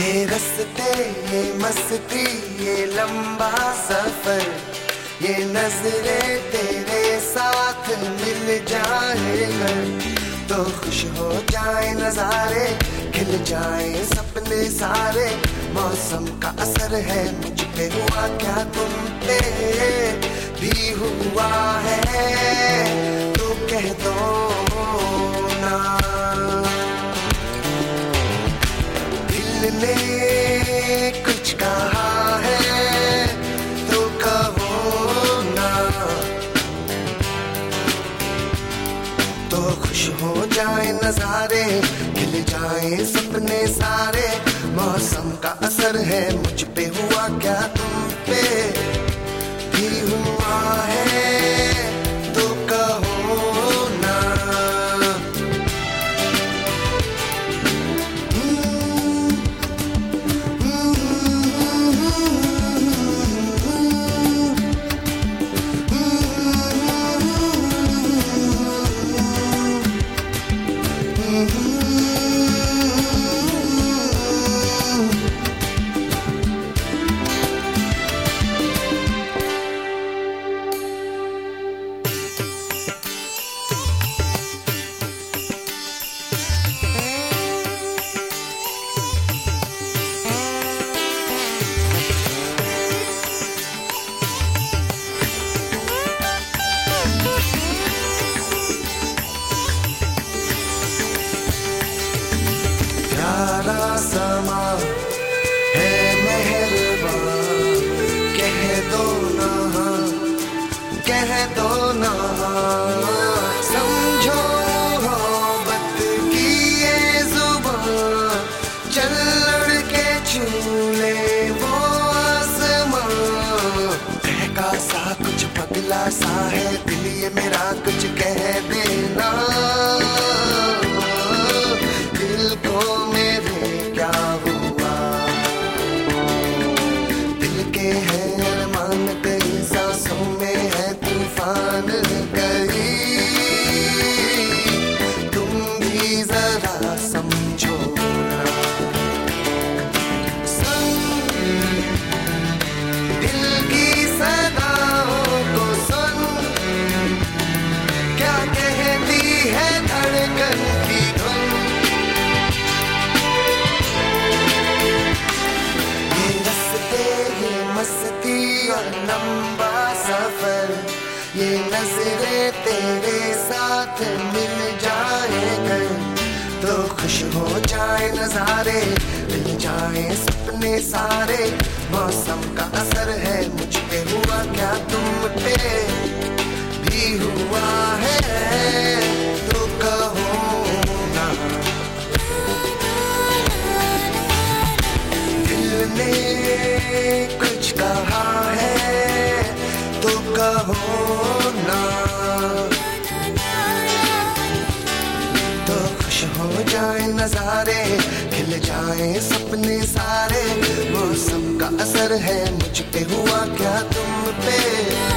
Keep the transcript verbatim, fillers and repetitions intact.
ये रस्ते ये मस्ती ये लंबा सफर, ये नजरें तेरे साथ मिल जाए कर तो खुश हो जाए नजारे, खिल जाए सपने सारे। मौसम का असर है मुझ पे, हुआ क्या तुम पे भी हुआ है तो कह दो ना। दिल ने कुछ कहा है तो कहो ना, तो खुश हो जाए नजारे, खिल जाए सपने सारे। मौसम का असर है मुझ पे, हुआ क्या तुम पे भी हुआ है तो कहो ना। प्यारा समा है मेहरबान, कह दो ना कह दो ना। समझो मोहब्बत की ये जुबान, चल लड़ के छू ले वो आसमां। बहका सा कुछ पगला सा है दिल ये मेरा, कुछ कह देना दिल को मेरे क्या हुआ। दिल के है अरमान कई, सांसों में है तूफान कई। तुम भी जरा समझो ना, सुन दिल की सदाओं को सुन, क्या कहती है धड़कन की धुन। मस्ती और लंबा सफर, ये नजरें तेरे साथ मिल जाए कर तो खुश हो जाए नजारे, मिल जाए सपने सारे। मौसम का असर है मुझ पे, हुआ क्या तुम पे भी हुआ है तो कहो ना। दिल ने कुछ कहा है तो कहो ना, तो खुश हो जाए नजारे, खिल जाए सपने सारे। मौसम का असर है मुझ पे, हुआ क्या तुम पे।